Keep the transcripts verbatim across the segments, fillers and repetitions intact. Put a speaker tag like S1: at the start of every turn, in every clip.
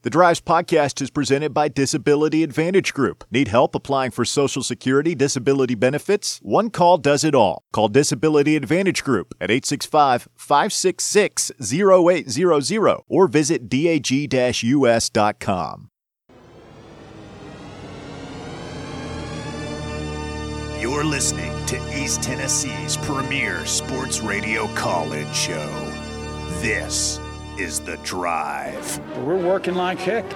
S1: The Drives podcast is presented by Disability Advantage Group. Need help applying for Social Security disability benefits? One call does it all. Call Disability Advantage Group at eight six five, five six six, zero eight zero zero or visit dag U S dot com.
S2: You're listening to East Tennessee's premier sports radio call-in show. This is The Drive.
S3: We're working like heck.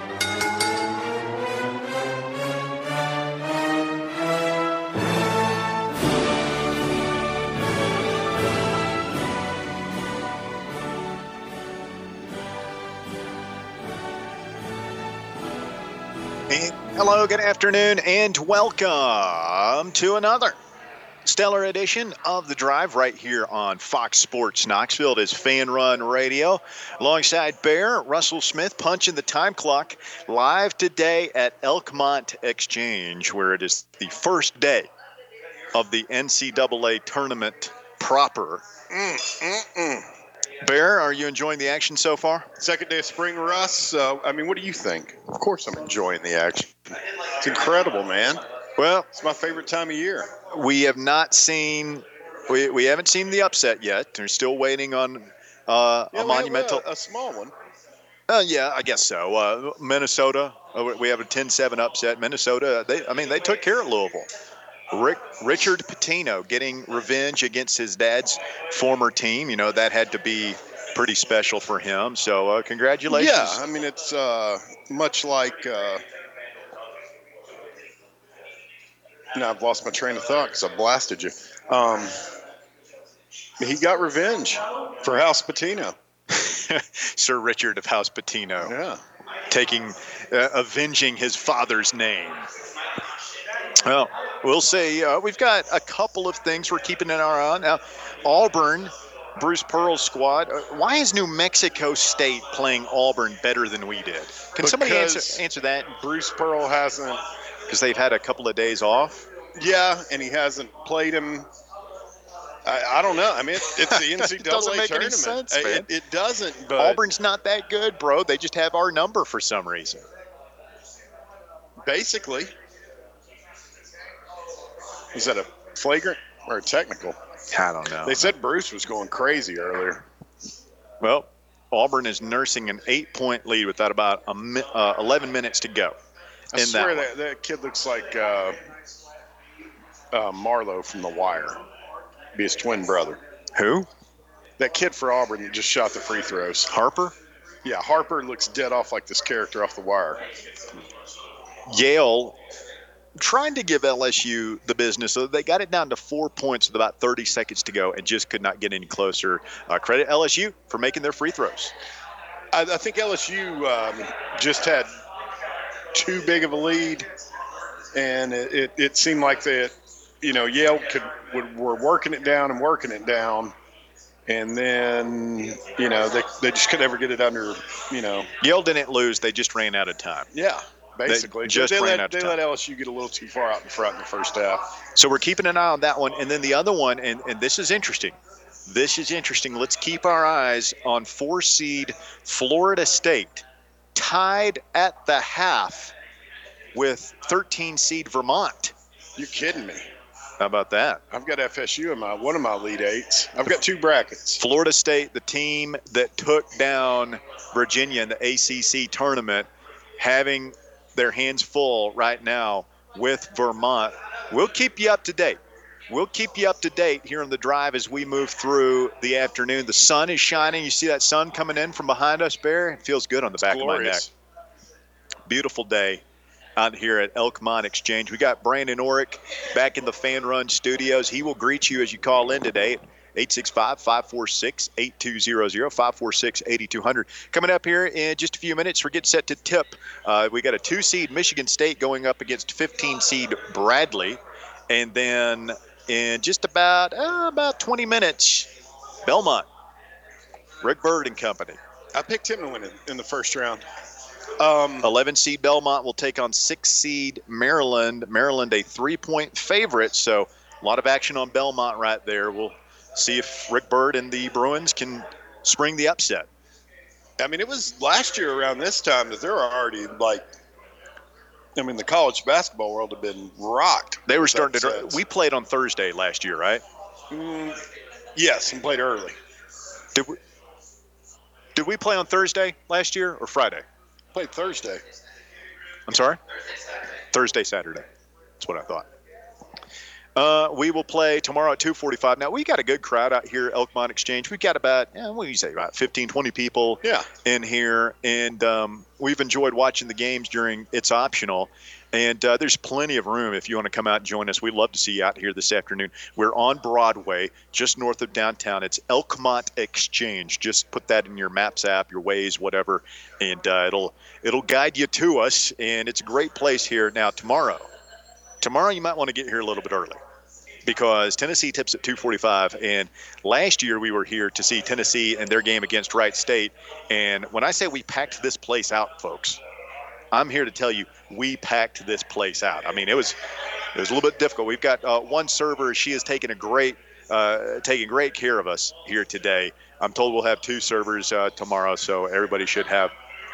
S4: And hello, good afternoon, and welcome to another stellar edition of The Drive right here on Fox Sports Knoxville. It is Fan Run Radio. Alongside Bear, Russell Smith punching the time clock live today at Elkmont Exchange, where it is the first day of the N C double A tournament proper. Mm, mm, mm. Bear, are you enjoying the action so far?
S5: Second day of spring, Russ. Uh, I mean, what do you think? Of course I'm enjoying the action. It's incredible, man.
S4: Well,
S5: it's my favorite time of year.
S4: We have not seen, we, we haven't seen the upset yet. They're still waiting on uh,
S5: yeah,
S4: a monumental.
S5: A, a small one.
S4: Uh, yeah, I guess so. Uh, Minnesota, uh, we have a ten seven upset. Minnesota, they, I mean, they took care of Louisville. Rick, Richard Pitino getting revenge against his dad's former team. You know, that had to be pretty special for him. So uh, congratulations.
S5: Yeah, I mean, it's uh, much like uh, – now I've lost my train of thought because I blasted you. Um, he got revenge for House Pitino.
S4: Sir Richard of House Pitino.
S5: Yeah.
S4: Taking, uh, avenging his father's name. Well, we'll see. Uh, we've got a couple of things we're keeping an eye on. Now, Auburn, Bruce Pearl's squad. Uh, why is New Mexico State playing Auburn better than we did? Can
S5: because
S4: somebody answer, answer that?
S5: Bruce Pearl hasn't.
S4: Because they've had a couple of days off?
S5: Yeah, and he hasn't played him. I, I don't know. I mean, it, it's the N C double A
S4: it doesn't make
S5: tournament.
S4: any sense, man.
S5: It, it doesn't, but
S4: Auburn's not that good, bro. They just have our number for some reason.
S5: Basically. Is that a flagrant or a technical?
S4: I don't know.
S5: They said Bruce was going crazy earlier.
S4: Well, Auburn is nursing an eight-point lead with that about a mi- uh, eleven minutes to go.
S5: I swear
S4: that,
S5: that, that kid looks like uh, uh, Marlowe from The Wire. Be his twin brother.
S4: Who?
S5: That kid for Auburn that just shot the free throws.
S4: Harper?
S5: Yeah, Harper looks dead off like this character off The Wire.
S4: Yale trying to give L S U the business. So they got it down to four points with about thirty seconds to go and just could not get any closer. Uh, credit L S U for making their free throws.
S5: I, I think L S U um, just had too big of a lead, and it, it, it seemed like that, you know, Yale could would, were working it down and working it down, and then, you know, they they just could never get it under, you know.
S4: Yale didn't lose. They just ran out of time.
S5: Yeah, basically.
S4: They just
S5: they
S4: ran
S5: let,
S4: out of
S5: they
S4: time.
S5: let L S U get a little too far out in front in the first half.
S4: So we're keeping an eye on that one. And then the other one, and, and this is interesting. This is interesting. Let's keep our eyes on four-seed Florida State, tied at the half with thirteen-seed Vermont.
S5: You're kidding me.
S4: How about that?
S5: I've got F S U in my one of my lead eights. I've got two brackets.
S4: Florida State, the team that took down Virginia in the A C C tournament, having their hands full right now with Vermont. We'll keep you up to date. We'll keep you up to date here on The Drive as we move through the afternoon. The sun is shining. You see that sun coming in from behind us, Bear? It feels good on the
S5: It's
S4: back
S5: glorious.
S4: of my neck. Beautiful day out here at Elkmont Exchange. We got Brandon Orick back in the Fan Run studios. He will greet you as you call in today. eight six five, five four six, eight two zero zero, five four six, eight two zero zero. Coming up here in just a few minutes, we're getting set to tip. Uh, we got a two-seed Michigan State going up against fifteen-seed Bradley. And then in just about uh, about twenty minutes, Belmont, Rick Byrd and company.
S5: I picked him to win it in the first round. Um,
S4: eleven-seed Belmont will take on six-seed Maryland. Maryland a three-point favorite, so a lot of action on Belmont right there. We'll see if Rick Byrd and the Bruins can spring the upset.
S5: I mean, it was last year around this time that there were already like, I mean, the college basketball world had been rocked.
S4: They were starting to. We played on Thursday last year, right?
S5: Mm, yes, and played early.
S4: Did we? Did we play on Thursday last year or Friday?
S5: Played Thursday.
S4: I'm sorry? Thursday, Saturday. That's what I thought. Uh, we will play tomorrow at two forty-five. Now, we got a good crowd out here at Elkmont Exchange. We've got about, eh, what do you say, about fifteen, twenty people
S5: yeah.
S4: in here. And um, we've enjoyed watching the games during It's Optional. And uh, there's plenty of room if you want to come out and join us. We'd love to see you out here this afternoon. We're on Broadway, just north of downtown. It's Elkmont Exchange. Just put that in your Maps app, your Waze, whatever, and uh, it'll it'll guide you to us. And it's a great place here. Now, tomorrow, tomorrow you might want to get here a little bit early because Tennessee tips at two forty-five. And last year we were here to see Tennessee and their game against Wright State. And when I say we packed this place out, folks, I'm here to tell you we packed this place out. I mean, it was it was a little bit difficult. We've got uh, one server. She has taken a great uh, taking great care of us here today. I'm told we'll have two servers uh, tomorrow, so everybody should have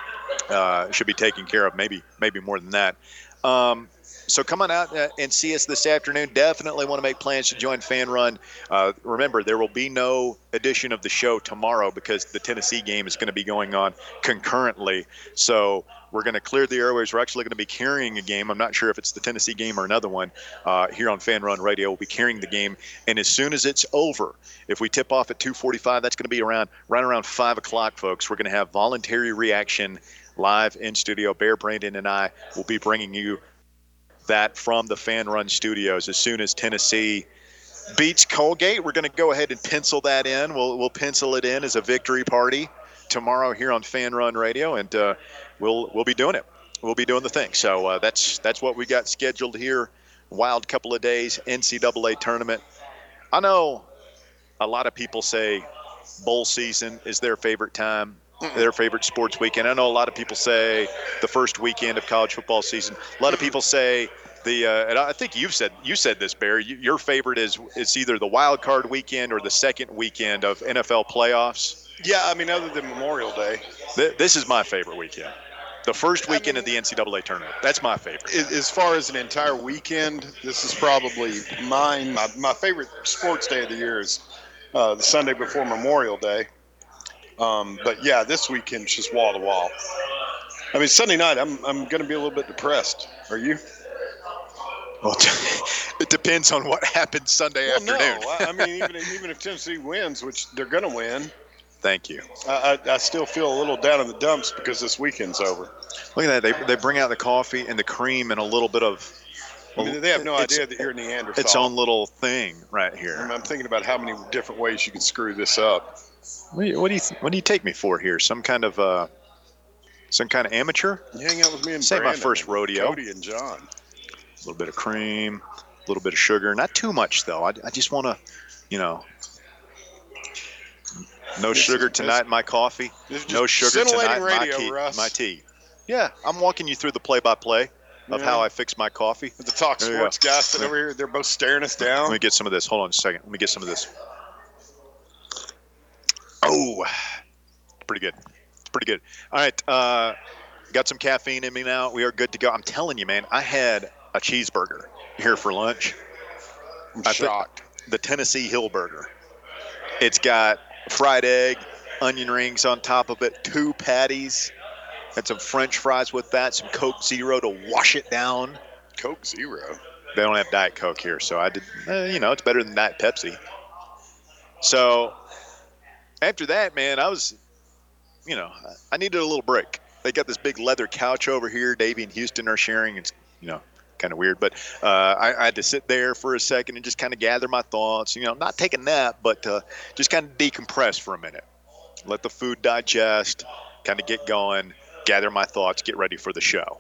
S4: uh, should be taken care of. Maybe maybe more than that. Um, So come on out and see us this afternoon. Definitely want to make plans to join Fan Run. Uh, remember, there will be no edition of the show tomorrow because the Tennessee game is going to be going on concurrently. So we're going to clear the airwaves. We're actually going to be carrying a game. I'm not sure if it's the Tennessee game or another one uh, here on Fan Run Radio. We'll be carrying the game. And as soon as it's over, if we tip off at two forty-five, that's going to be around right around five o'clock, folks. We're going to have voluntary reaction live in studio. Bear, Brandon, and I will be bringing you that from the Fan Run studios as soon as Tennessee beats Colgate. We're going to go ahead and pencil that in. We'll we'll pencil it in as a victory party tomorrow here on Fan Run Radio, and uh, we'll we'll be doing it. We'll be doing the thing. So uh, that's that's what we got scheduled here. Wild couple of days. N C double A tournament. I know a lot of people say bowl season is their favorite time. Their favorite sports weekend. I know a lot of people say the first weekend of college football season. A lot of people say the, uh, and I think you've said you said this, Barry. You, your favorite is it's either the wild card weekend or the second weekend of N F L playoffs.
S5: Yeah, I mean, other than Memorial Day,
S4: Th- this is my favorite weekend. The first weekend I mean, of the N C double A tournament. That's my favorite.
S5: As far as an entire weekend, this is probably mine. My, my favorite sports day of the year is uh, the Sunday before Memorial Day. Um, but yeah, this weekend's just wall to wall. I mean, Sunday night, I'm I'm going to be a little bit depressed. Are you?
S4: Well, it depends on what happens Sunday
S5: well,
S4: afternoon.
S5: No, I mean, even even if Tennessee wins, which they're going to win.
S4: Thank you.
S5: I, I I still feel a little down in the dumps because this weekend's over.
S4: Look at that. They they bring out the coffee and the cream and a little bit of.
S5: Well, I mean, they have no idea that you're Neanderthal.
S4: Its own little thing right here.
S5: I mean, I'm thinking about how many different ways you can screw this up.
S4: What do you what do you, what do you take me for here? Some kind of uh, some kind of amateur?
S5: You hang out with me and
S4: Say
S5: Brandon
S4: my first rodeo.
S5: Cody and John.
S4: A little bit of cream, a little bit of sugar. Not too much though. I, I just want to, you know, no this sugar is, tonight in my coffee. No sugar tonight in my tea.
S5: Russ.
S4: My tea. Yeah, I'm walking you through the play-by-play of yeah. how I fix my coffee.
S5: The Talk Sports guys sitting over here, they're both staring us down.
S4: Let me get some of this. Hold on a second. Let me get some of this. Oh, pretty good. It's pretty good. All right. Uh, got some caffeine in me now. We are good to go. I'm telling you, man, I had a cheeseburger here for lunch.
S5: I'm
S4: I
S5: shocked.
S4: The Tennessee Hill Burger. It's got fried egg, onion rings on top of it, two patties, and some French fries with that, some Coke Zero to wash it down.
S5: Coke Zero?
S4: They don't have Diet Coke here, so I did, eh, you know, it's better than Diet Pepsi. So after that, man, I was, you know, I needed a little break. They got this big leather couch over here. Davey and Houston are sharing. It's, you know, kind of weird, but uh, I, I had to sit there for a second and just kind of gather my thoughts. You know, not take a nap, but uh, just kind of decompress for a minute. Let the food digest, kind of get going, gather my thoughts, get ready for the show.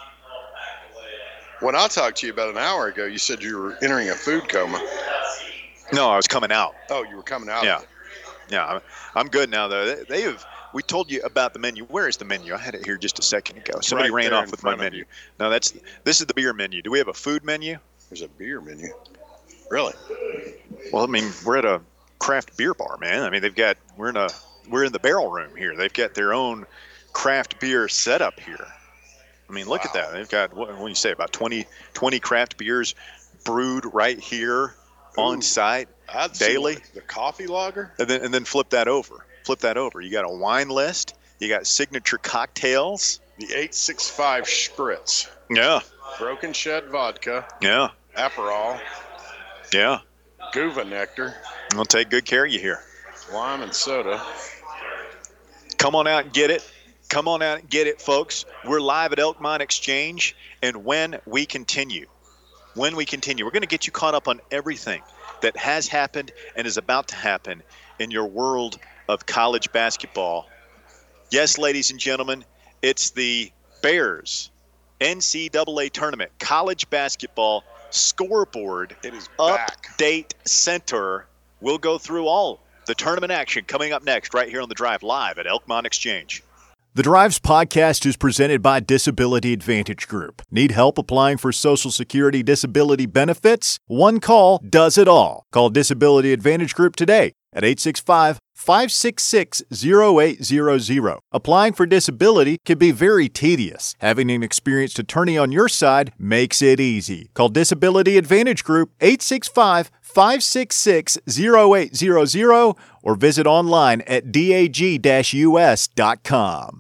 S5: When I talked to you about an hour ago, you said you were entering a food coma.
S4: No, I was coming out.
S5: Oh, you were coming out.
S4: Yeah.
S5: Of it.
S4: Yeah, I'm, I'm good now, though. They, they have. We told you about the menu. Where is the menu? I had it here just a second ago. Somebody
S5: right
S4: ran off with my menu.
S5: You.
S4: No, that's this is the beer menu. Do we have a food menu?
S5: There's a beer menu. Really?
S4: Well, I mean, we're at a craft beer bar, man. I mean, they've got we're in a we're in the barrel room here. They've got their own craft beer setup here. I mean, look wow. at that. They've got, what, what do you say, about twenty, twenty craft beers brewed right here Ooh, on site I'd daily.
S5: The coffee lager.
S4: And then, and then flip that over. Flip that over. You got a wine list. You got signature cocktails.
S5: The eight six five Spritz.
S4: Yeah.
S5: Broken Shed vodka.
S4: Yeah.
S5: Aperol.
S4: Yeah.
S5: Guva nectar.
S4: We'll take good care of you here.
S5: Lime and soda.
S4: Come on out and get it. Come on out and get it, folks. We're live at Elkmont Exchange, and when we continue, when we continue, we're going to get you caught up on everything that has happened and is about to happen in your world of college basketball. Yes, ladies and gentlemen, it's the Bears N C double A Tournament College Basketball Scoreboard
S5: it is back.
S4: Update Center. We'll go through all the tournament action coming up next right here on The Drive, live at Elkmont Exchange.
S1: The Drives podcast is presented by Disability Advantage Group. Need help applying for Social Security disability benefits? One call does it all. Call Disability Advantage Group today at eight six five, five six six, zero eight zero zero. Applying for disability can be very tedious. Having an experienced attorney on your side makes it easy. Call Disability Advantage Group eight six five, five six six, zero eight zero zero or visit online at dag dash u s dot com.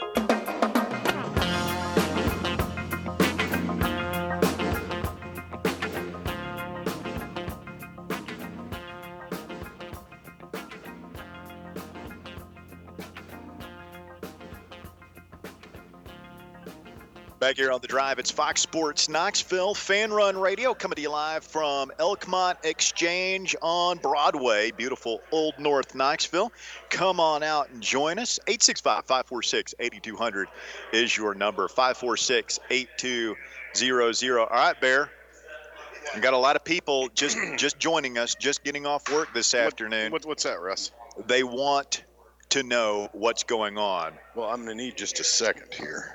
S4: Back here on The Drive, it's Fox Sports Knoxville Fan Run Radio coming to you live from Elkmont Exchange on Broadway, beautiful Old North Knoxville. Come on out and join us. eight six five, five four six, eight two zero zero is your number, five four six, eight two zero zero. All right, Bear. We got a lot of people just, just joining us, just getting off work this afternoon.
S5: What, what's that, Russ?
S4: They want to know what's going on.
S5: Well, I'm going to need just a second here.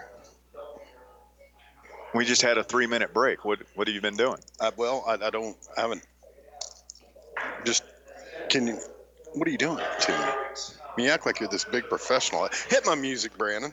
S4: We just had a three-minute break. What What have you been doing?
S5: Uh, well, I, I don't, I haven't. Just, can you? What are you doing to me? I mean, you act like you're this big professional. Hit my music, Brandon.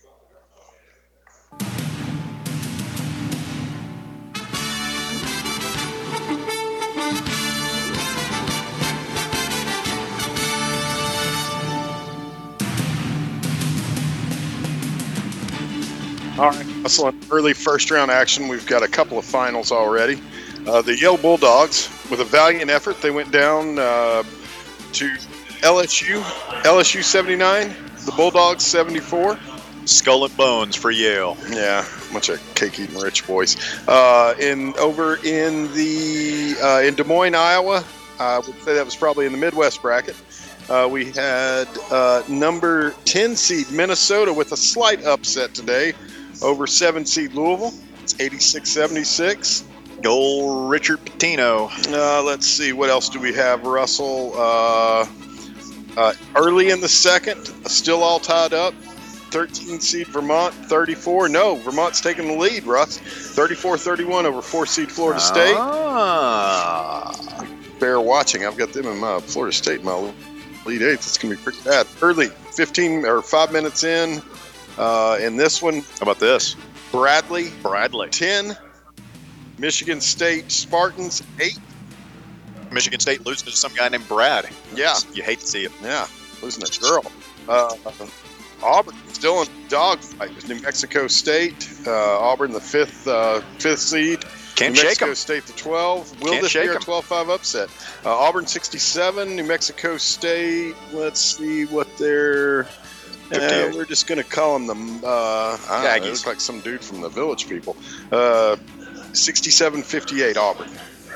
S5: All right, so in early first-round action, we've got a couple of finals already. Uh, the Yale Bulldogs, with a valiant effort, they went down uh, to L S U, L S U seventy-nine, the Bulldogs seventy-four.
S4: Skull and bones for Yale.
S5: Yeah, bunch of cake-eating rich boys. Uh, in over in the uh, in Des Moines, Iowa, I would say that was probably in the Midwest bracket. Uh, we had uh, number ten seed Minnesota with a slight upset today over seven seed Louisville. It's eighty-six seventy-six.
S4: Goal Richard Pitino.
S5: Uh, let's see, what else do we have, Russell? Uh, uh, early in the second, still all tied up. thirteen seed Vermont, thirty-four. No, Vermont's taking the lead, Russ. thirty-four thirty-one over four seed Florida State.
S4: Ah.
S5: Bear watching. I've got them in my Florida State in my lead eighth. It's going to be pretty bad. Early, fifteen or five minutes in. Uh, in this one,
S4: how about this?
S5: Bradley,
S4: Bradley,
S5: ten. Michigan State Spartans, eight.
S4: Michigan State losing to some guy named Brad.
S5: Yeah,
S4: you hate to see it.
S5: Yeah, losing a girl. Uh, Auburn still in dogfight with New Mexico State. Uh, Auburn, the fifth uh, fifth seed.
S4: Can't
S5: New
S4: shake
S5: Mexico
S4: them.
S5: State, the twelve. Will
S4: Can't
S5: this be
S4: shake
S5: a
S4: them.
S5: twelve five upset? Uh, Auburn sixty-seven. New Mexico State. Let's see what they're. Uh, we're just going to call them the uh, I don't know, they look like some dude from the Village People. Uh, sixty-seven fifty-eight Auburn.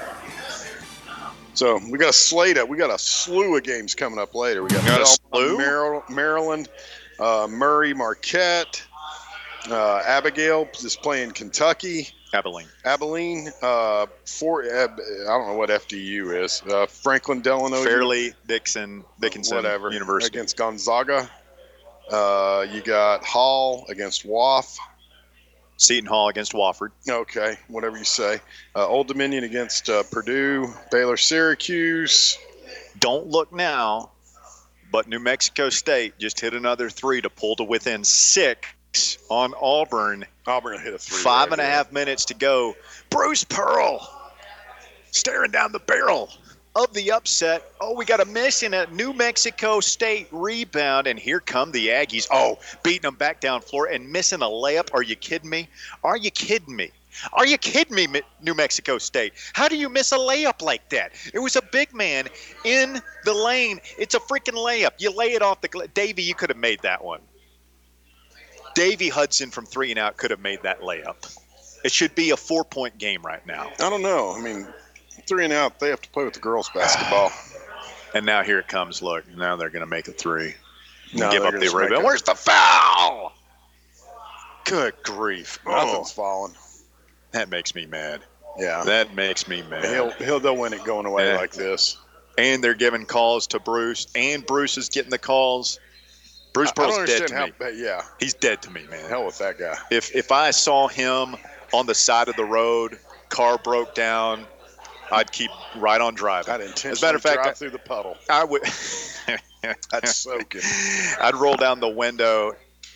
S5: So we got a slate up. We got a slew of games coming up later. We got,
S4: got
S5: Belmont, Maryland, Maryland uh, Murray, Marquette, uh, Abigail is playing Kentucky.
S4: Abilene.
S5: Abilene. Uh, for uh, I don't know what F D U is. Uh, Franklin Delano.
S4: Fairleigh Dixon Dickinson
S5: whatever
S4: University
S5: against Gonzaga. Uh, you got Hall against W A F.
S4: Seton Hall against Wofford.
S5: Okay, whatever you say. Uh, Old Dominion against uh, Purdue. Baylor, Syracuse.
S4: Don't look now. But New Mexico State just hit another three to pull to within six on Auburn.
S5: Auburn hit a three.
S4: Five
S5: right
S4: and a
S5: here.
S4: half minutes to go. Bruce Pearl staring down the barrel of the upset. Oh, we got a miss in a New Mexico State rebound, and here come the Aggies. Oh, beating them back down floor and missing a layup. Are you kidding me? Are you kidding me? Are you kidding me, New Mexico State? How do you miss a layup like that? It was a big man in the lane. It's a freaking layup. You lay it off the – Davey, you could have made that one. Davey Hudson from three and out could have made that layup. It should be a four-point game right now.
S5: I don't know. I mean, three and out, they have to play with the girls' basketball.
S4: And now here it comes. Look, now they're going to make a three.
S5: No,
S4: give up
S5: they're
S4: the
S5: gonna
S4: rebound.
S5: make
S4: Where's the foul? Good grief.
S5: Nothing's
S4: Oh,
S5: falling.
S4: that makes me mad.
S5: Yeah.
S4: That makes me mad.
S5: He'll, he'll, they'll win it going away
S4: Yeah.
S5: like this.
S4: And they're giving calls to Bruce, and Bruce is getting the calls. Bruce
S5: I don't
S4: Pearl's dead
S5: understand
S4: to
S5: how,
S4: me.
S5: but yeah,
S4: He's dead to me, man.
S5: hell with that guy.
S4: If if I saw him on the side of the road, car broke down, I'd keep right on driving.
S5: I'd
S4: As a
S5: intentionally
S4: matter of fact,
S5: drive
S4: I-
S5: through the puddle.
S4: I would.
S5: That's soaking.
S4: I'd roll down the window.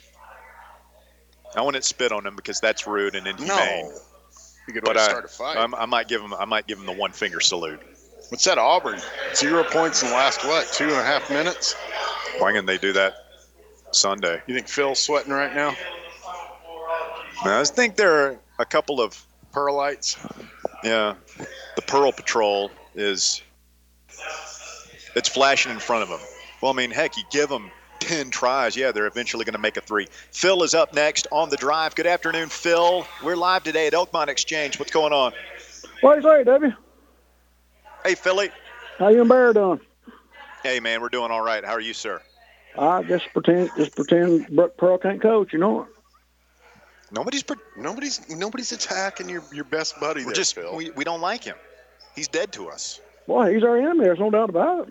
S4: I wouldn't spit on him because that's rude and inhumane.
S5: No. You could
S4: But
S5: always
S4: I,
S5: start a fight.
S4: I'm- I might give him. I might give him the one finger salute.
S5: What's that, Auburn? Zero points in the last, what, two and a half minutes?
S4: Why can't they do that Sunday?
S5: You think Phil's sweating right now?
S4: Now, I think there are a couple of
S5: Pearlites?
S4: yeah. The Pearl Patrol is it's flashing in front of them. Well, I mean, heck, you give them ten tries, yeah, they're eventually going to make a three. Phil is up next on the drive. Good afternoon, Phil. We're live today at Elkmont Exchange. What's going on?
S3: What do you say, Debbie?
S4: Hey, Philly.
S3: How you and Bear doing?
S4: Hey, man, we're doing all right. How are you, sir?
S3: I just pretend, just pretend Brooke Pearl can't coach. You know it.
S4: Nobody's. Pre-
S5: Nobody's nobody's attacking your, your best buddy
S4: we're
S5: there,
S4: just
S5: Phil.
S4: we, we don't like him. He's dead to us.
S3: Boy, he's our enemy. There's no doubt about it.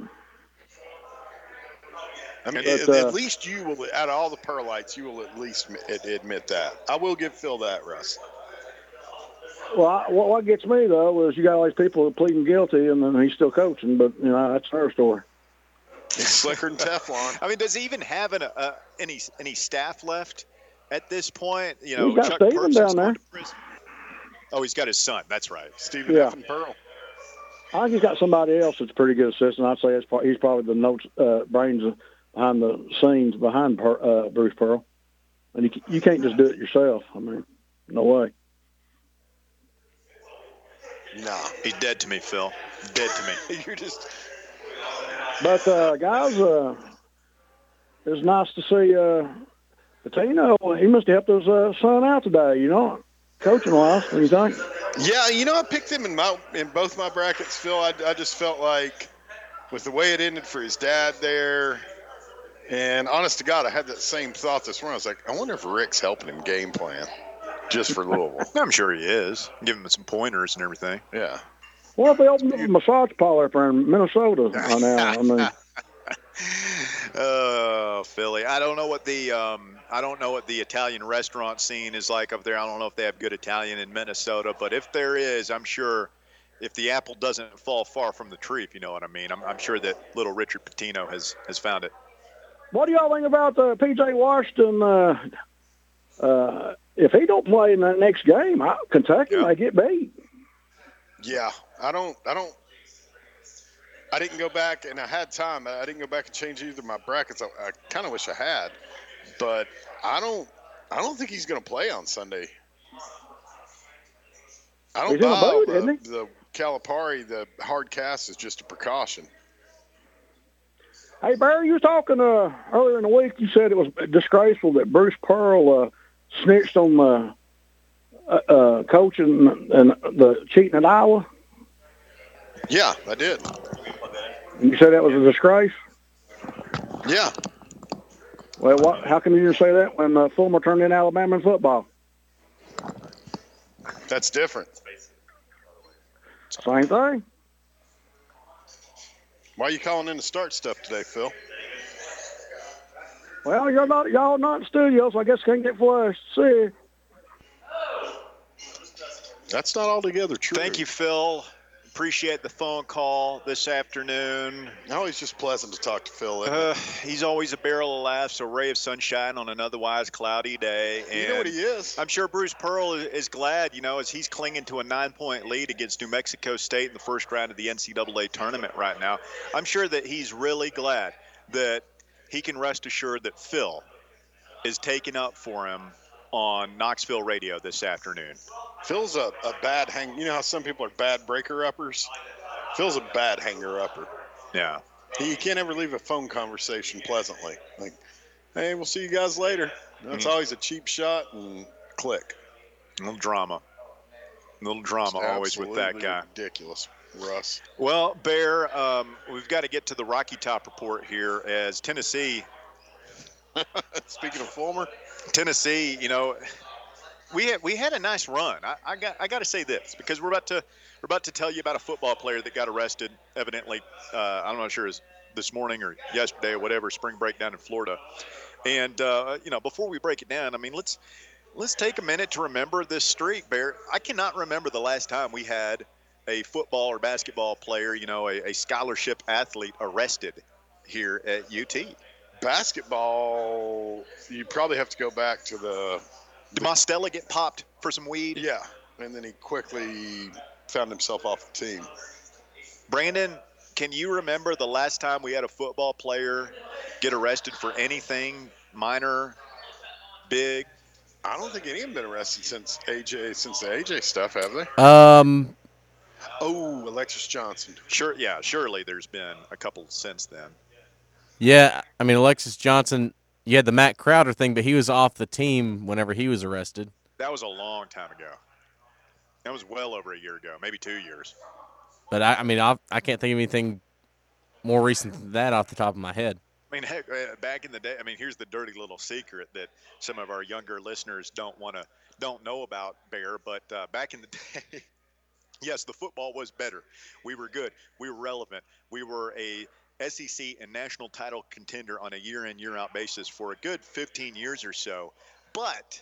S5: I mean,
S3: But,
S5: at,
S3: uh,
S5: at least you will, out of all the Pearlites, you will at least admit, admit that. I will give Phil that, Russ.
S3: Well, I, what, what gets me though is you got all these people pleading guilty, and then he's still coaching. But you know that's their story.
S5: He's slicker than Teflon.
S4: I mean, does he even have an, uh, any any staff left at this point? You know,
S3: He's got
S4: Chuck
S3: Steven
S4: Purcell's
S3: down
S4: gone
S3: there.
S4: to prison. Oh, he's got his son. That's right.
S5: Stephen
S3: Yeah.
S5: F. and Pearl.
S3: I think he's got somebody else that's a pretty good assistant. I'd say it's pro- he's probably the notes uh, brains behind the scenes behind per, uh, Bruce Pearl. And you you can't just do it yourself. I mean, no way.
S5: No.
S4: He's dead to me, Phil. Dead to me.
S5: You're just
S3: But uh, guys, uh, it's nice to see uh, Patino. He must have helped his uh, son out today. You know, coaching wise. What do you think?
S5: Yeah, you know, I picked him in my in both my brackets, Phil. I, I just felt like with the way it ended for his dad there, and honest to God, I had that same thought this morning. I was like, I wonder if Rick's helping him game plan just for Louisville.
S4: I'm sure he is. Give him some pointers and everything.
S5: Yeah.
S3: Well, if they opened up a massage parlor up there in Minnesota right now, I mean,
S4: Oh, Philly. I don't know what the um, I don't know what the Italian restaurant scene is like up there. I don't know if they have good Italian in Minnesota, but if there is, I'm sure if the apple doesn't fall far from the tree, if you know what I mean, I'm, I'm sure that little Richard Pitino has, has found it.
S3: what do y'all think about uh, P J Washington? Uh, uh, if he don't play in that next game, I, Kentucky
S4: Yeah.
S3: may get beat.
S5: Yeah. I don't I don't I didn't go back and I had time. I didn't go back and change either of my brackets. I, I kind of wish I had, but I don't I don't think he's going to play on Sunday. I don't
S3: He's in the
S5: buy
S3: boat,
S5: the,
S3: isn't he?
S5: the Calipari, the hard cast is just a precaution.
S3: Hey, Barry, you was talking uh, earlier in the week. You said it was disgraceful that Bruce Pearl uh, snitched on uh, uh, uh, coaching and the cheating at Iowa.
S5: Yeah, I did.
S3: And you said that was a disgrace.
S5: Yeah.
S3: Well, what, how come you didn't say that when uh, Fulmer turned in Alabama in football?
S5: That's different.
S3: Same thing.
S5: Why are you calling in to start stuff today, Phil?
S3: Well, you're not y'all not in the studio, so I guess can't get flushed. See.
S5: That's not altogether true.
S4: Thank you, Phil. appreciate the phone call this afternoon.
S5: Always just pleasant to talk to Phil.
S4: Uh, he's always a barrel of laughs, a ray of sunshine on an otherwise cloudy day. And
S5: you know what he is.
S4: I'm sure Bruce Pearl is, is glad, you know, as he's clinging to a nine-point lead against New Mexico State in the first round of the N C double A tournament right now. I'm sure that he's really glad that he can rest assured that Phil is taking up for him on Knoxville radio this afternoon.
S5: Phil's a, a bad hang. You know how some people are bad breaker-uppers? Phil's a bad hanger-upper.
S4: Yeah.
S5: He, you can't ever leave a phone conversation pleasantly. Like, hey, we'll see you guys later. That's
S4: Mhm.
S5: always a cheap shot and click.
S4: A little drama. A little drama
S5: It's
S4: always with that
S5: absolutely
S4: guy.
S5: Ridiculous, Russ.
S4: Well, Bear, um, we've got to get to the Rocky Top report here as Tennessee.
S5: Speaking of Fulmer,
S4: Tennessee, you know, we had we had a nice run. I, I got I got to say this because we're about to we're about to tell you about a football player that got arrested. Evidently, uh, I'm not sure is this morning or yesterday or whatever. Spring break down in Florida, and uh, you know, before we break it down, I mean, let's let's take a minute to remember this streak, Bear. I cannot remember the last time we had a football or basketball player, you know, a, a scholarship athlete arrested here at U T.
S5: Basketball, you probably have to go back to the.
S4: Did Mostella get popped for some weed?
S5: Yeah, and then he quickly found himself off the team.
S4: Brandon, can you remember the last time we had a football player get arrested for anything minor, big?
S5: I don't think any of them been arrested since A J, since the A J stuff, have they?
S6: Um,
S5: Oh, Alexis Johnson.
S4: Sure, yeah, surely there's been a couple since then.
S6: yeah, I mean, Alexis Johnson, you had the Matt Crowder thing, but he was off the team whenever he was arrested.
S4: That was a long time ago. That was well over a year ago, maybe two years.
S6: But, I, I mean, I, I can't think of anything more recent than that off the top of my head.
S4: I mean, heck, uh, back in the day, I mean, here's the dirty little secret that some of our younger listeners don't want to, don't know about, Bear, but uh, back in the day, yes, the football was better. We were good. We were relevant. We were a S E C and national title contender on a year-in, year-out basis for a good fifteen years or so. But,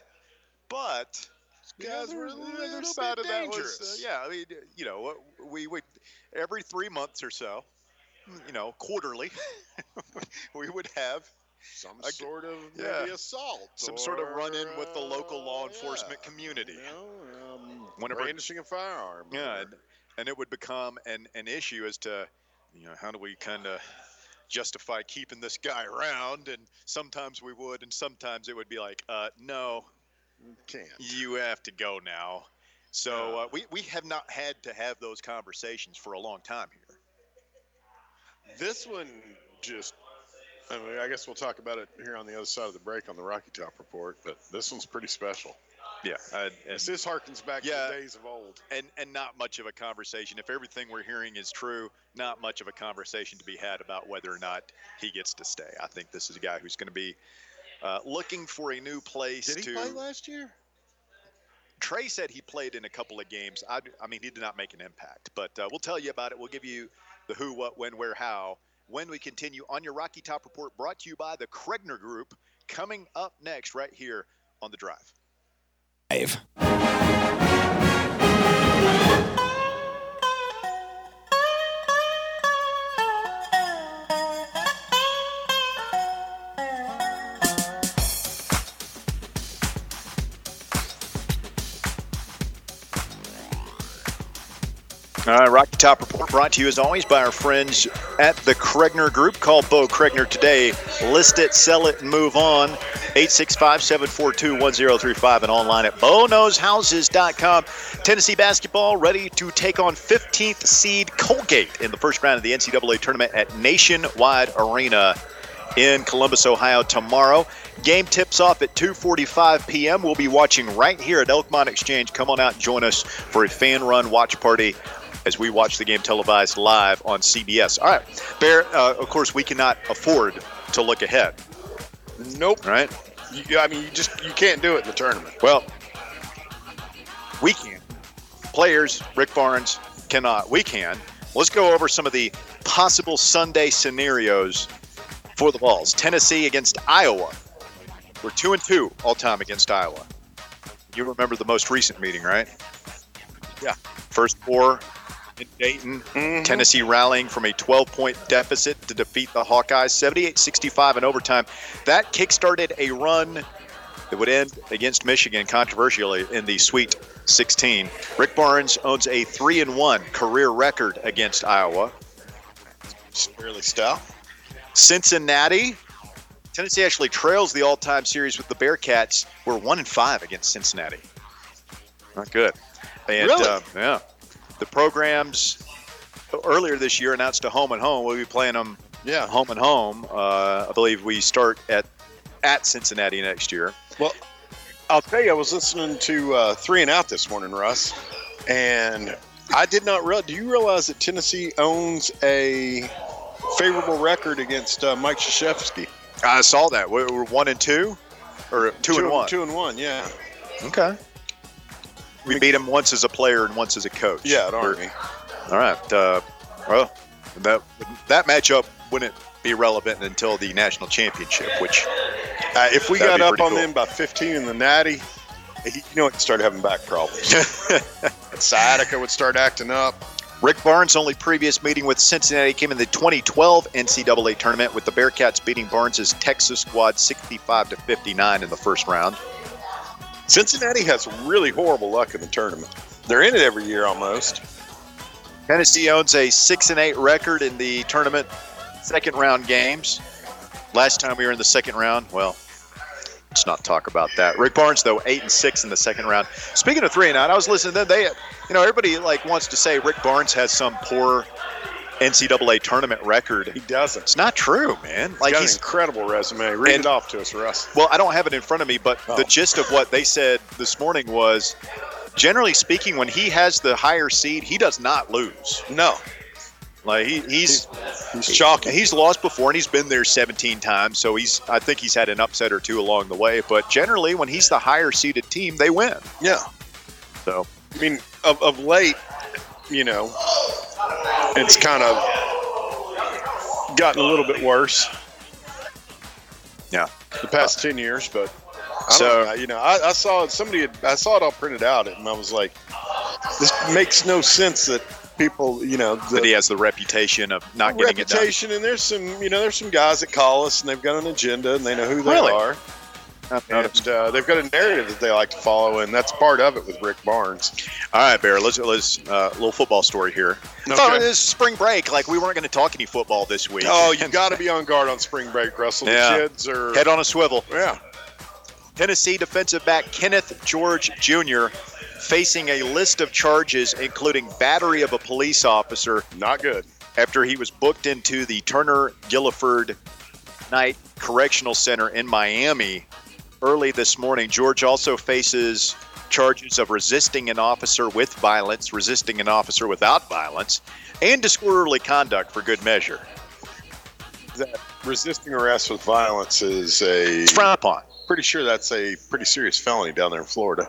S4: but
S5: Guys were a
S4: the
S5: little
S4: other
S5: bit
S4: side of that was,
S5: dangerous.
S4: uh, yeah, I mean, you know, we would every three months or so, you know, quarterly, we would have
S5: Some
S4: I-
S5: sort of
S4: yeah.
S5: maybe assault.
S4: Some sort of
S5: or,
S4: run-in with the local law
S5: uh,
S4: enforcement
S5: yeah,
S4: community.
S5: You know, um,
S4: Whenever-
S5: brandishing a firearm.
S4: Yeah,
S5: or-
S4: and, and it would become an, an issue as to, you know, how do we kind of justify keeping this guy around? And sometimes we would, and sometimes it would be like, uh, no,
S5: can't.
S4: you have to go now. So uh, we, we have not had to have those conversations for a long time here.
S5: This one just, I mean, I guess we'll talk about it here on the other side of the break on the Rocky Top report, but this one's pretty special.
S4: Yeah. Uh, and,
S5: This is harkens back
S4: Yeah.
S5: to the days of old.
S4: and, and not much of a conversation. If everything we're hearing is true, not much of a conversation to be had about whether or not he gets to stay. I think this is a guy who's going to be uh, looking for a new place
S5: Did he
S4: to.
S5: play last year?
S4: Trey said he played in a couple of games. I, I mean, he did not make an impact, but uh, we'll tell you about it. We'll give you the who, what, when, where, how when we continue on your Rocky Top Report, brought to you by the Kregner Group, coming up next right here on The Drive.
S6: Dave.
S4: All right, Rocky Top Report brought to you as always by our friends at the Kregner Group. Call Bo Kregner today. List it, sell it, and move on. eight six five, seven four two, one zero three five and online at bo knows houses dot com. Tennessee basketball ready to take on fifteenth seed Colgate in the first round of the N C double A tournament at Nationwide Arena in Columbus, Ohio tomorrow. Game tips off at two forty-five p.m. We'll be watching right here at Elkmont Exchange. Come on out and join us for a fan-run watch party as we watch the game televised live on C B S. All right, Bear, uh, of course, we cannot afford to look ahead.
S5: Nope.
S4: Right?
S5: You, I mean, you just you can't do it in the tournament.
S4: Well, we can. Players, Rick Barnes, cannot. We can. Let's go over some of the possible Sunday scenarios for the Vols. Tennessee against Iowa. We're two and two all time against Iowa. You remember the most recent meeting, right?
S5: Yeah.
S4: First four in Dayton.
S5: Mm-hmm.
S4: Tennessee rallying from a twelve-point deficit to defeat the Hawkeyes, seventy-eight sixty-five in overtime. That kickstarted a run that would end against Michigan, controversially, in the Sweet sixteen. Rick Barnes owns a three and one career record against Iowa.
S5: It's fairly stout.
S4: Cincinnati. Tennessee actually trails the all-time series with the Bearcats. We're one and five against Cincinnati. Not good. And,
S5: Really?
S4: Uh, yeah. The programs earlier this year announced a home and home. We'll be playing them
S5: Yeah.
S4: home and home. Uh, I believe we start at at Cincinnati next year.
S5: Well, I'll tell you, I was listening to uh, Three and Out this morning, Russ, and I did not realize. Do you realize that Tennessee owns a favorable record against uh, Mike Krzyzewski?
S4: I saw that. We're we're one and two, or two, and one.
S5: Two and one, yeah.
S4: Okay. We beat him once as a player and once as a coach.
S5: Yeah, at
S4: We're-
S5: Army.
S4: All right. Uh, well, that that matchup wouldn't be relevant until the national championship, which
S5: Uh, if we
S4: That'd
S5: got
S4: be
S5: up
S4: pretty
S5: on
S4: cool.
S5: them by fifteen in the Natty, you know, it started having back problems. Sciatica would start acting up.
S4: Rick Barnes' only previous meeting with Cincinnati came in the twenty twelve N C double A tournament, with the Bearcats beating Barnes' Texas squad sixty-five to fifty-nine in the first round.
S5: Cincinnati has really horrible luck in the tournament. They're in it every year almost.
S4: Tennessee owns a six and eight record in the tournament second round games. Last time we were in the second round, well, let's not talk about that. Rick Barnes, though, eight and six in the second round. Speaking of three and out, I was listening to them. They, you know, everybody like wants to say Rick Barnes has some poor N C double A tournament record.
S5: He doesn't.
S4: It's not true, man.
S5: He's
S4: Like
S5: got
S4: he's
S5: an incredible resume. Read
S4: and-
S5: it off to us, Russ.
S4: well, I don't have it in front of me, but
S5: Oh.
S4: the gist of what they said this morning was, generally speaking, when he has the higher seed, he does not lose.
S5: No.
S4: Like he, he's
S5: He's chalky.
S4: He's lost before, and he's been there seventeen times. So he's, I think he's had an upset or two along the way. But generally, when he's the higher seeded team, they win.
S5: Yeah.
S4: So
S5: I mean, of, of late, you know, it's kind of gotten a little bit worse
S4: yeah,
S5: the past ten years, but I
S4: So-
S5: don't know. You know, I, I saw it, somebody, had, I saw it all printed out, and I was like, this makes no sense that people, you know, the
S4: that he has the reputation of not getting it done.
S5: reputation, and there's some, you know, there's some guys that call us, and they've got an agenda, and they know who they
S4: Really?
S5: are.
S4: I've noticed.
S5: And uh, they've got a narrative that they like to follow, and that's part of it with Rick Barnes.
S4: All right, Bear. Let's let's uh, a little football story here.
S5: Okay.
S4: Oh, this is spring break. Like we weren't going to talk any football this week.
S5: Oh, you got to be on guard on spring break, Russell.
S4: Yeah.
S5: The kids are
S4: Head on a swivel.
S5: yeah.
S4: Tennessee defensive back Kenneth George Junior facing a list of charges, including battery of a police officer,
S5: Not good.
S4: after he was booked into the Turner Guilford Knight Correctional Center in Miami early this morning. George also faces charges of resisting an officer with violence, resisting an officer without violence, and disorderly conduct for good measure.
S5: That resisting arrest with violence is a
S4: It's frowned upon.
S5: pretty sure that's a pretty serious felony down there in Florida.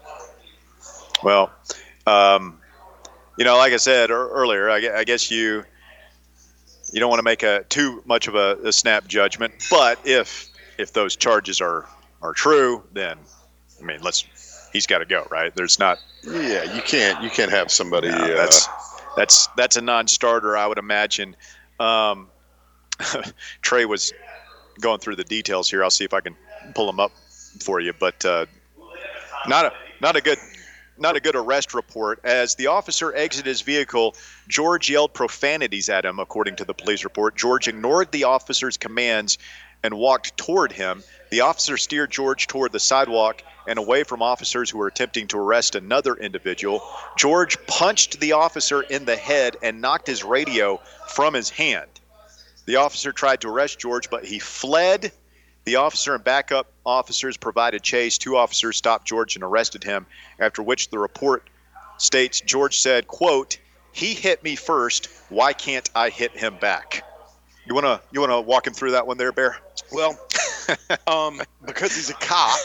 S4: Well, um, you know, like I said ear- earlier, I, gue- I guess you you don't want to make a too much of a, a snap judgment. But if if those charges are are true, then I mean, let's he's got to go, right? There's not.
S5: Yeah, you can't you can't have somebody.
S4: No,
S5: uh,
S4: that's that's that's a non-starter, I would imagine. Um, Trey was going through the details here. I'll see if I can pull them up for you, but uh, not a not a good not a good arrest report. As the officer exited his vehicle, George yelled profanities at him, according to the police report. George ignored the officer's commands and walked toward him. The officer steered George toward the sidewalk and away from officers who were attempting to arrest another individual. George punched the officer in the head and knocked his radio from his hand. The officer tried to arrest George, but he fled. The officer and backup officers provided chase. Two officers stopped George and arrested him, after which the report states George said, quote, "He hit me first. Why can't I hit him back?" You want to you want to walk him through that one there, Bear?
S5: well, um, because he's a cop,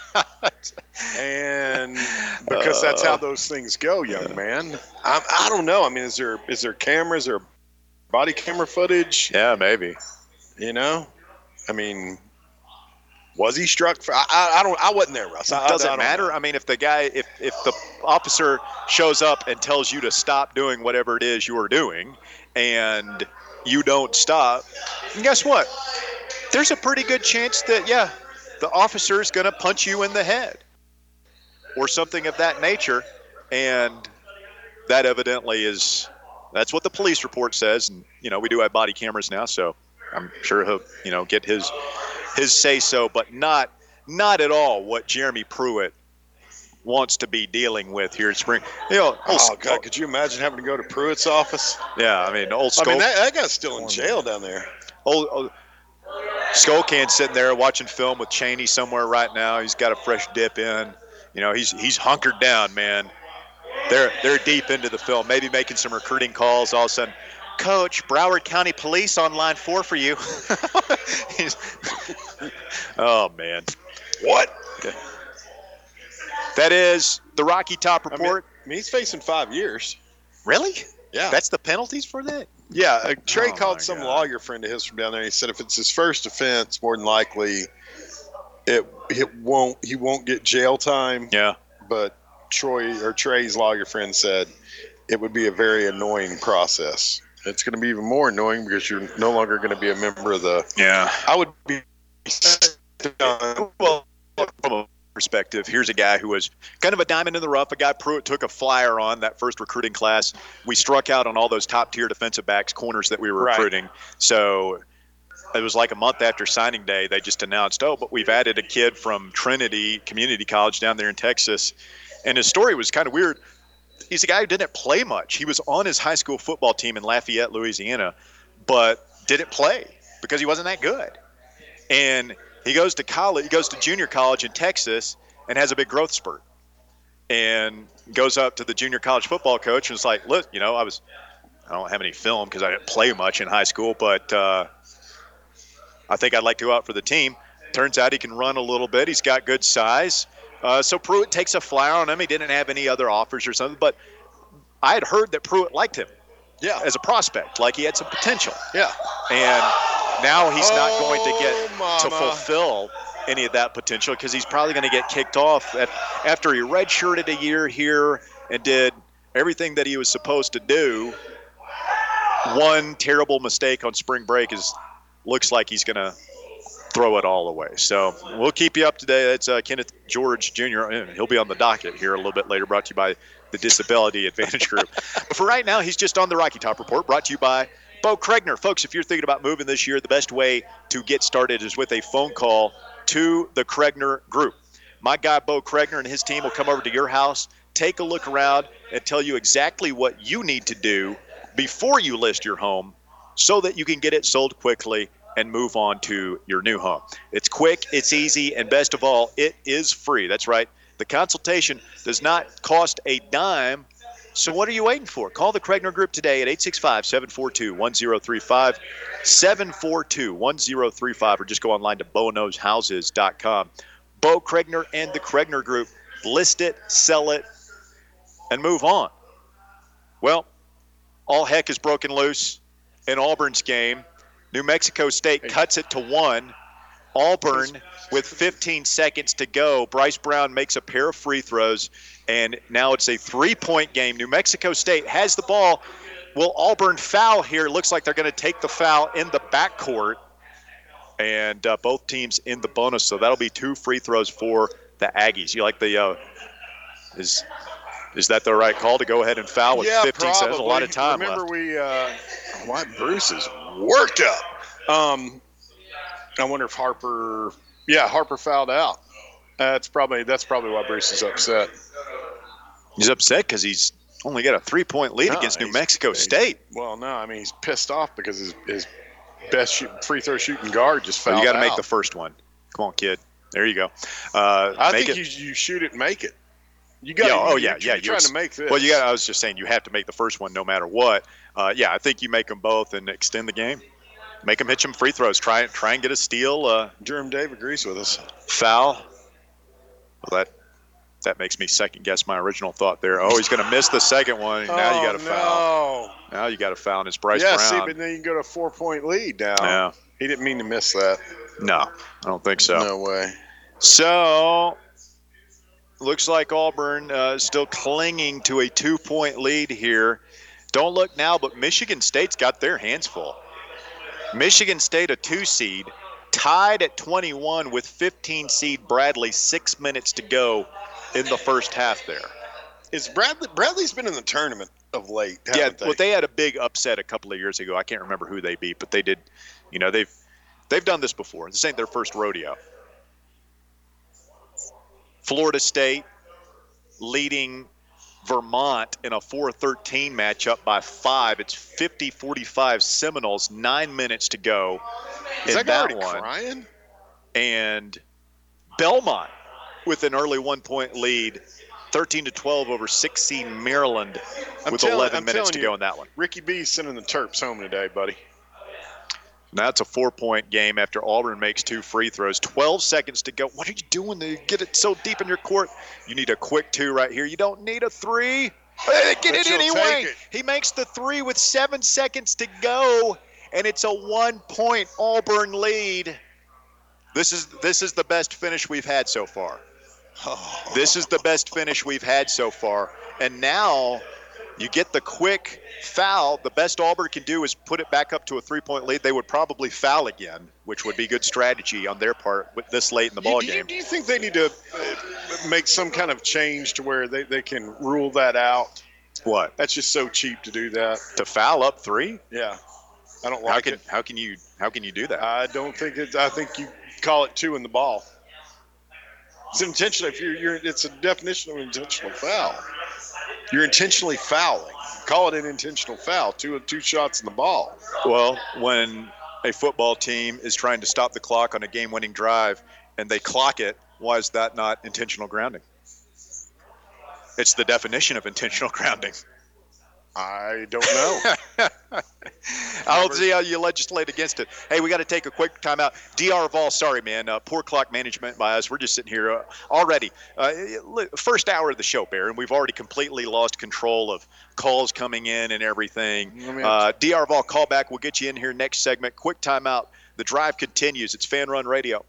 S5: and because that's how those things go, young man. I, I don't know. I mean, is there is there cameras or body camera footage?
S4: Yeah, maybe.
S5: You know, I mean, Was he struck? For, I, I don't. I wasn't there, Russ. I,
S4: Does
S5: I,
S4: it
S5: I don't
S4: matter?
S5: know.
S4: I mean, if the guy, if if the officer shows up and tells you to stop doing whatever it is you are doing, and you don't stop, and guess what? There's a pretty good chance that yeah, the officer is going to punch you in the head or something of that nature, and that evidently is. That's what the police report says, and you know we do have body cameras now, so I'm sure he'll you know get his his say so, but not. Not at all what Jeremy Pruitt wants to be dealing with here in spring. You know,
S5: oh, God, could you imagine having to go to Pruitt's office?
S4: Yeah, I mean, old Skull.
S5: I mean, that, that guy's still in jail down there.
S4: Old, old Skullcan's sitting there watching film with Cheney somewhere right now. He's got a fresh dip in. You know, he's he's hunkered down, man. They're they're deep into the film, maybe making some recruiting calls. All of a sudden, Coach, Broward County Police on line four for you. Oh, man.
S5: What?
S4: Okay. That is the Rocky Top Report.
S5: I mean, I mean, he's facing five years.
S4: Really?
S5: Yeah.
S4: That's the penalties for that?
S5: Yeah. Uh, Trey
S4: oh
S5: called some
S4: God.
S5: lawyer friend of his from down there. He said if it's his first offense, more than likely it it won't he won't get jail time.
S4: Yeah.
S5: But Troy or Trey's lawyer friend said it would be a very annoying process. It's going to be even more annoying because you're no longer going to be a member of the.
S4: Yeah.
S5: I would be.
S4: Well, from a perspective, here's a guy who was kind of a diamond in the rough, a guy Pruitt took a flyer on that first recruiting class. We struck out on all those top-tier defensive backs, corners that we were
S5: Right.
S4: recruiting. So it was like a month after signing day, they just announced, oh, but we've added a kid from Trinity Community College down there in Texas. And his story was kind of weird. He's a guy who didn't play much. He was on his high school football team in Lafayette, Louisiana, but didn't play because he wasn't that good. And he goes to college, he goes to junior college in Texas and has a big growth spurt. And goes up to the junior college football coach and is like, look, you know, I was, I don't have any film because I didn't play much in high school, but uh, I think I'd like to go out for the team. Turns out he can run a little bit. He's got good size. Uh, so Pruitt takes a flyer on him. He didn't have any other offers or something, but I had heard that Pruitt liked him.
S5: Yeah.
S4: As a prospect, like he had some potential.
S5: Yeah.
S4: And now he's
S5: oh,
S4: not going to get
S5: mama.
S4: to fulfill any of that potential because he's probably going to get kicked off at, after he redshirted a year here and did everything that he was supposed to do. One terrible mistake on spring break is looks like he's going to throw it all away. So we'll keep you up to date. That's uh, Kenneth George Junior He'll be on the docket here a little bit later, brought to you by the Disability Advantage Group. But for right now, he's just on the Rocky Top Report, brought to you by Bo Kregner. Folks, if you're thinking about moving this year, the best way to get started is with a phone call to the Kregner Group. My guy, Bo Kregner, and his team will come over to your house, take a look around, and tell you exactly what you need to do before you list your home so that you can get it sold quickly and move on to your new home. It's quick, it's easy, and best of all, it is free. That's right. The consultation does not cost a dime. So what are you waiting for? Call the Kregner Group today at eight six five, seven four two, one zero three five, seven four two, one zero three five, or just go online to bo knows houses dot com. Bo Kregner and the Kregner Group. List it, sell it, and move on. Well, all heck is broken loose in Auburn's game. New Mexico State cuts it to one. Auburn with fifteen seconds to go. Bryce Brown makes a pair of free throws, and now it's a three-point game. New Mexico State has the ball. Will Auburn foul here? Looks like they're going to take the foul in the backcourt, and uh, both teams in the bonus. So that'll be two free throws for the Aggies. You like the uh, – is is that the right call to go ahead and foul with
S5: yeah,
S4: fifteen
S5: probably.
S4: seconds? A lot of time
S5: Remember
S4: left.
S5: we uh, – why Bruce is worked up. Um, I wonder if Harper – yeah, Harper fouled out. That's probably that's probably why Bruce is upset.
S4: He's upset because he's only got a three-point lead
S5: No,
S4: against New
S5: he's-
S4: Mexico
S5: he's-
S4: State.
S5: Well, no, I mean he's pissed off because his, his best shoot, free throw shooting guard just
S4: So
S5: fouled
S4: you got to
S5: out.
S4: make the first one. Come on, kid. There you go. Uh,
S5: I
S4: make
S5: think
S4: it,
S5: you, you shoot it and make it. You got.
S4: Yeah, oh
S5: you,
S4: yeah,
S5: you're,
S4: yeah.
S5: You're trying to make this.
S4: Well, you got. I was just saying you have to make the first one no matter what. Uh, yeah, I think you make them both and extend the game. Make them hit some free throws. Try try and get a steal. Uh,
S5: Jerem Dave agrees with us.
S4: foul. Well, that that makes me second guess my original thought there. Oh, he's going to miss the second one. And now you got to
S5: oh,
S4: foul.
S5: no.
S4: Now you got to foul, and it's Bryce
S5: Yeah,
S4: Brown.
S5: see, but then you can go to a four-point lead now.
S4: Yeah.
S5: He didn't mean to miss that.
S4: No, I don't think so.
S5: No way.
S4: So, looks like Auburn uh, still clinging to a two-point lead here. Don't look now, but Michigan State's got their hands full. Michigan State, a two seed, tied at twenty-one with fifteen seed Bradley, six minutes to go in the first half there.
S5: Is Bradley Bradley's been in the tournament of late?
S4: Yeah,
S5: they?
S4: well, they had a big upset a couple of years ago. I can't remember who they beat, but they did. You know, they've they've done this before. This ain't their first rodeo. Florida State leading Vermont in a four thirteen matchup by five. It's fifty forty-five Seminoles, nine minutes to go
S5: Is
S4: in
S5: that,
S4: that
S5: already
S4: one.
S5: Crying?
S4: And Belmont with an early one-point lead, thirteen to twelve over six seed Maryland
S5: I'm
S4: with
S5: telling-
S4: eleven
S5: I'm
S4: minutes to
S5: telling you,
S4: go in that one.
S5: Ricky B's sending the Terps home today, buddy.
S4: Now it's a four-point game after Auburn makes two free throws. twelve seconds to go. What are you doing to get it so deep in your court? You need a quick two right here. You don't need a three. Get
S5: But
S4: it
S5: you'll
S4: anyway.
S5: take it.
S4: He makes the three with seven seconds to go, and it's a one-point Auburn lead. This is this is the best finish we've had so far. This is the best finish we've had so far. And now you get the quick foul. The best Auburn can do is put it back up to a three-point lead. They would probably foul again, which would be good strategy on their part with this late in the ball
S5: do, you,
S4: game.
S5: do you think they need to uh, make some kind of change to where they, they can rule that out?
S4: What?
S5: That's just so cheap to do that.
S4: To foul up three?
S5: Yeah. I don't
S4: How
S5: like
S4: can
S5: it.
S4: how can you how can you do that?
S5: I don't think it's. I think you call it two in the ball. It's intentional. If you're, you're, it's a definition of intentional foul. You're intentionally fouling. Call it an intentional foul. Two two shots in the ball.
S4: Well, when a football team is trying to stop the clock on a game-winning drive and they clock it, why is that not intentional grounding? It's the definition of intentional grounding.
S5: I don't know.
S4: I don't see how you legislate against it. Hey, we got to take a quick timeout. D R Vol, sorry, man. Uh, poor clock management by us. We're just sitting here uh, already. Uh, first hour of the show, Bear, and we've already completely lost control of calls coming in and everything. Uh, D R Vol, call back. We'll get you in here next segment. Quick timeout. The drive continues. It's Fan Run Radio.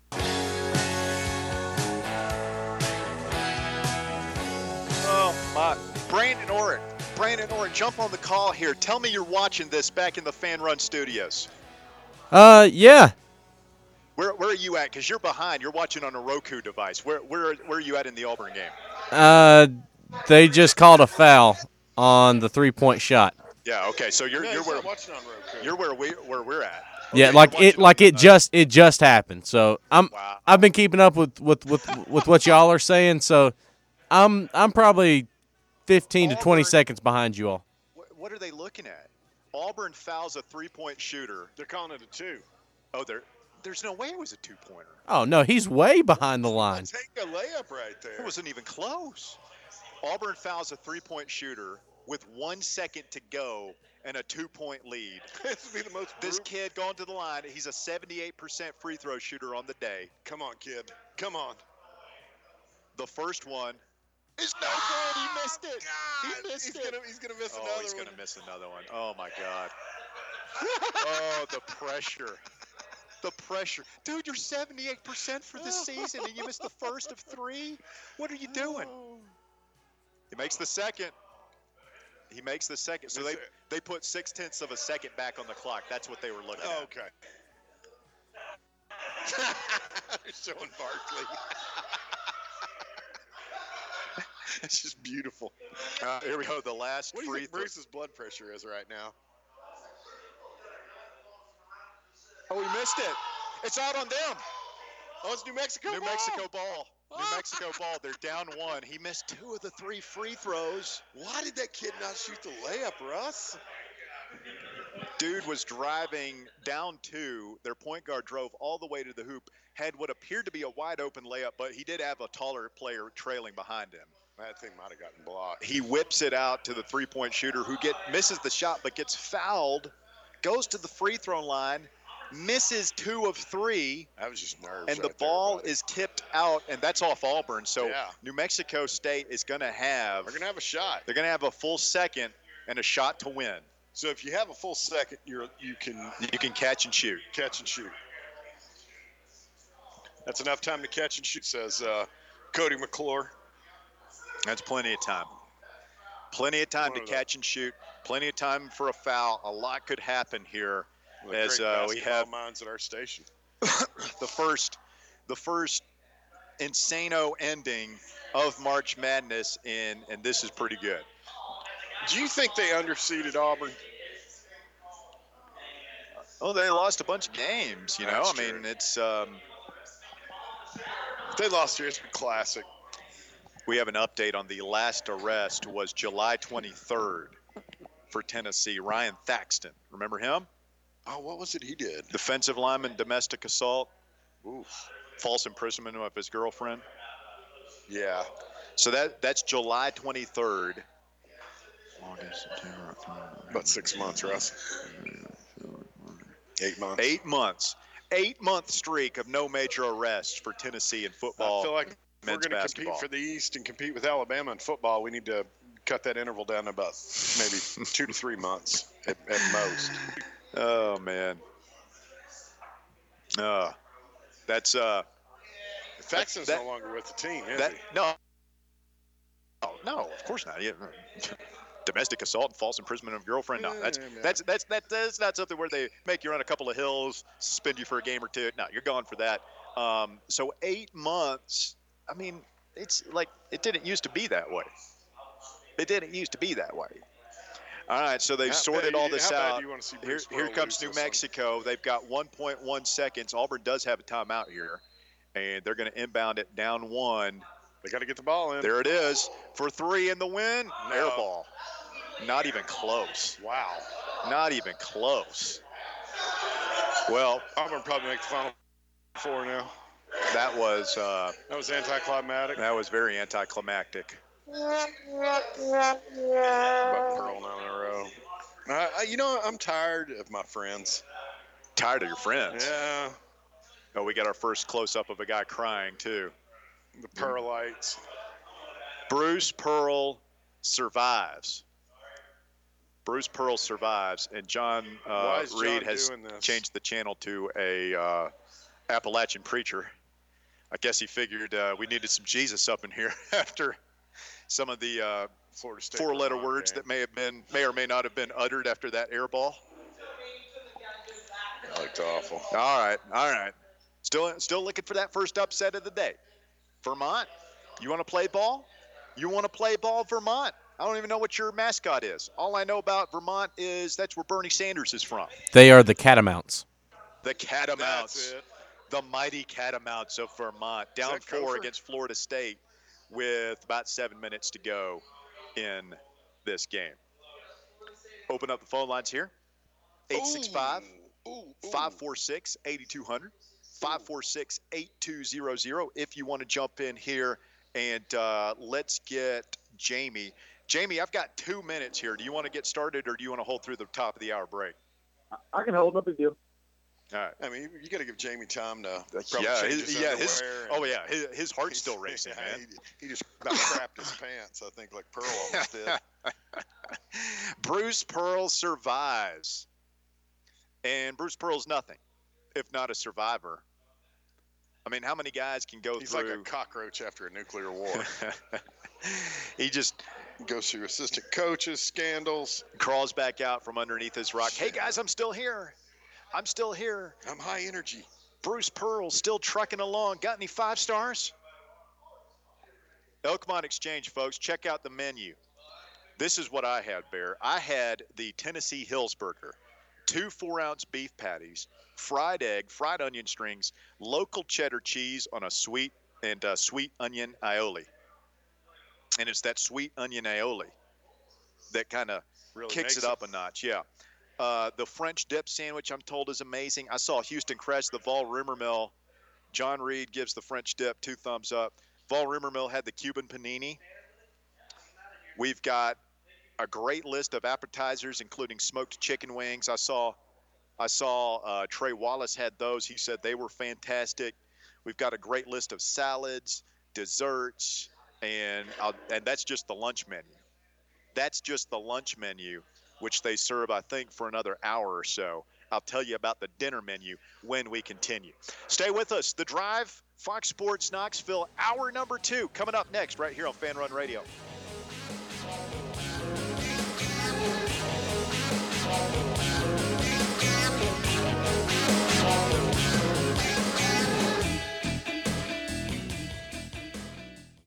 S4: Oh, my. Brandon Orrick. Brandon Orrick, jump on the call here. Tell me you're watching this back in the Fan Run studios.
S6: Uh, yeah.
S4: Where where are you at? Because you're behind. You're watching on a Roku device. Where where where are you at in the Auburn game?
S6: Uh, they just called a foul on the three-point shot.
S4: Yeah. Okay. So you're
S5: No,
S4: you're
S5: he's
S4: where
S5: not watching on Roku.
S4: you're where we where we're at.
S6: Yeah,
S4: Okay,
S6: like
S4: you're
S6: it,
S4: watching
S6: like
S4: on
S6: it
S4: the-
S6: just, it just happened. So I'm,
S4: Wow.
S6: I've been keeping up with, with, with, with what y'all are saying. So I'm, I'm probably fifteen to twenty
S4: Auburn-
S6: seconds behind you all.
S4: What, what are they looking at? Auburn fouls a three-point shooter.
S5: They're calling it a two.
S4: Oh, there. There's no way it was a two-pointer.
S6: Oh no, he's way behind the line.
S5: Take a layup right there.
S4: It wasn't even close. Auburn fouls a three-point shooter with one second to go and a two-point lead.
S5: This would be the most.
S4: This
S5: brutal-
S4: kid going to the line. He's a seventy-eight percent free throw shooter on the day.
S5: Come on, kid. Come on.
S4: The first one is no good. He missed it. He missed
S5: he's
S4: it.
S5: Gonna, he's gonna miss
S4: Oh,
S5: another
S4: he's
S5: one.
S4: going to miss another one. Oh, my God. Oh, the pressure. The pressure. Dude, you're seventy-eight percent for the season, and you missed the first of three? What are you doing? He makes the second. He makes the second. So they, they put six-tenths of a second back on the clock. That's what they were looking
S5: Oh,
S4: at.
S5: okay. Showing Barkley. It's just beautiful.
S4: Uh, here we go. The last
S5: What do you
S4: free
S5: think
S4: throw.
S5: Bruce's blood pressure is right now?
S4: Oh, he missed it. It's out on them.
S5: Oh, it's New Mexico.
S4: New
S5: ball.
S4: Mexico ball. New Mexico ball. They're down one. He missed two of the three free throws.
S5: Why did that kid not shoot the layup, Russ?
S4: Dude was driving down two. Their point guard drove all the way to the hoop, had what appeared to be a wide open layup, but he did have a taller player trailing behind him.
S5: That thing might have gotten blocked.
S4: He whips it out to the three-point shooter who get misses the shot but gets fouled, goes to the free throw line, misses two of three,
S5: That was just nerves.
S4: and the
S5: right there,
S4: ball
S5: buddy.
S4: is tipped out, and that's off Auburn. So
S5: Yeah.
S4: New Mexico State is going to have
S5: They're gonna have a shot.
S4: they're going to have a full second and a shot to win.
S5: So if you have a full second, you're you can
S4: You can catch and shoot.
S5: catch and shoot. That's enough time to catch and shoot, says uh, Cody McClure.
S4: That's plenty of time. Plenty of time
S5: One
S4: to
S5: of
S4: catch and shoot. Plenty of time for a foul. A lot could happen here
S5: The
S4: as
S5: great
S4: uh, we
S5: basketball
S4: have
S5: minds at our station.
S4: the first, the first insano ending of March Madness, in, and this is pretty good.
S5: Do you think they underseeded Auburn?
S4: Oh, they lost a bunch of games. You know,
S5: That's
S4: I mean,
S5: true.
S4: it's. Um,
S5: If they lost here, it's a classic.
S4: we have an update on the last arrest was July twenty-third for Tennessee. Ryan Thaxton, remember him?
S5: Oh, what was it he did?
S4: Defensive lineman, domestic assault,
S5: Oof.
S4: false imprisonment of his girlfriend.
S5: Yeah.
S4: So that that's July twenty-third. August, September, October.
S5: About six months, Russ. Eight months.
S4: Eight months. Eight month streak of no major arrests for Tennessee in football.
S5: I feel like if we're
S4: men's
S5: going to
S4: basketball.
S5: compete for the East and compete with Alabama in football, we need to cut that interval down to about maybe two to three months at, at most.
S4: Oh man. Uh, that's uh.
S5: Thaxton's
S4: that-
S5: no longer with the team, is
S4: That
S5: he?
S4: no. Oh, no, of course not. Yeah. Domestic assault and false imprisonment of girlfriend. No, that's
S5: Yeah, man.
S4: that's that's that, that's not something where they make you run a couple of hills, suspend you for a game or two. No, you're gone for that. Um, so eight months. I mean, it's like it didn't used to be that way. It didn't used to be that way. All right, so they've
S5: How
S4: sorted
S5: bad-
S4: all this
S5: how bad
S4: out.
S5: do you wanna see
S4: Here,
S5: Bruce
S4: here
S5: Pearl
S4: comes
S5: lose
S4: New
S5: this one?
S4: Mexico. They've got one point one seconds. Auburn does have a timeout here, and they're going to inbound it down one.
S5: They got to get the ball in.
S4: There it is for three in the win.
S5: No.
S4: Air ball. Not even close.
S5: Wow.
S4: Not even close. Well,
S5: Auburn probably make the Final Four now.
S4: that was uh,
S5: That was anticlimactic.
S4: that was very anticlimactic.
S5: But Pearl now in a row. Uh, you know, I'm tired of my friends.
S4: Tired of your friends.
S5: Yeah,
S4: Oh, we got our first close up of a guy crying too.
S5: the Pearlites.
S4: Bruce Pearl survives. Bruce Pearl survives, and John uh,
S5: Why is John
S4: Reed has
S5: doing this?
S4: changed the channel to a uh, Appalachian preacher. I guess he figured uh, we needed some Jesus up in here after some of the uh,
S5: Florida State.
S4: four-letter
S5: Vermont
S4: words
S5: game.
S4: that may have been, may or may not have been uttered after that air ball.
S5: That looked awful.
S4: All right, all right. Still, still looking for that first upset of the day. Vermont, you want to play ball? You want to play ball, Vermont? I don't even know what your mascot is. All I know about Vermont is that's where Bernie Sanders is from.
S6: They are the Catamounts.
S4: The Catamounts.
S5: That's it.
S4: The mighty Catamounts of Vermont. Down
S5: that
S4: four
S5: Gopher?
S4: against Florida State with about seven minutes to go in this game. Open up the phone lines here. eight six five, five four six, eight two zero zero. five four six, eight two zero zero if you want to jump in here. And uh, let's get Jamie. Jamie, I've got two minutes here. Do you want to get started, or do you want to hold through the top of the hour break?
S3: I can hold up with you.
S4: All right.
S5: I mean, you got to give Jamie time to probably
S4: Yeah,
S5: change
S4: his,
S5: his
S4: yeah, his,
S5: underwear
S4: oh
S5: and-
S4: yeah, his, his heart's still racing,
S5: Yeah,
S4: man.
S5: He, he just about crapped his pants, I think, like Pearl almost did.
S4: Bruce Pearl survives, and Bruce Pearl's nothing if not a survivor. I mean, how many guys can go
S5: He's
S4: through?
S5: like a cockroach after a nuclear war.
S4: He just
S5: Goes through assistant coaches, scandals.
S4: crawls back out from underneath his rock. Hey guys, I'm still here. I'm still here.
S5: I'm high energy.
S4: Bruce Pearl still trucking along. Got any five stars? Elkmont Exchange, folks, check out the menu. This is what I had, Bear. I had the Tennessee Hills Burger, two four-ounce beef patties, fried egg, fried onion strings, local cheddar cheese on a sweet and uh, sweet onion aioli. And it's that sweet onion aioli that kind of
S5: Really
S4: kicks
S5: makes
S4: it up a notch, yeah. Uh, the French dip sandwich, I'm told, is amazing. I saw Houston Crest, the Vol Rumor Mill. John Reed gives the French dip two thumbs up. Vol Rumor Mill had the Cuban panini. We've got a great list of appetizers, including smoked chicken wings. I saw, I saw uh, Trey Wallace had those. He said they were fantastic. We've got a great list of salads, desserts, and uh, and that's just the lunch menu. That's just the lunch menu, which they serve, I think, for another hour or so. I'll tell you about the dinner menu when we continue. Stay with us. The Drive, Fox Sports Knoxville, hour number two, coming up next right here on Fan Run Radio.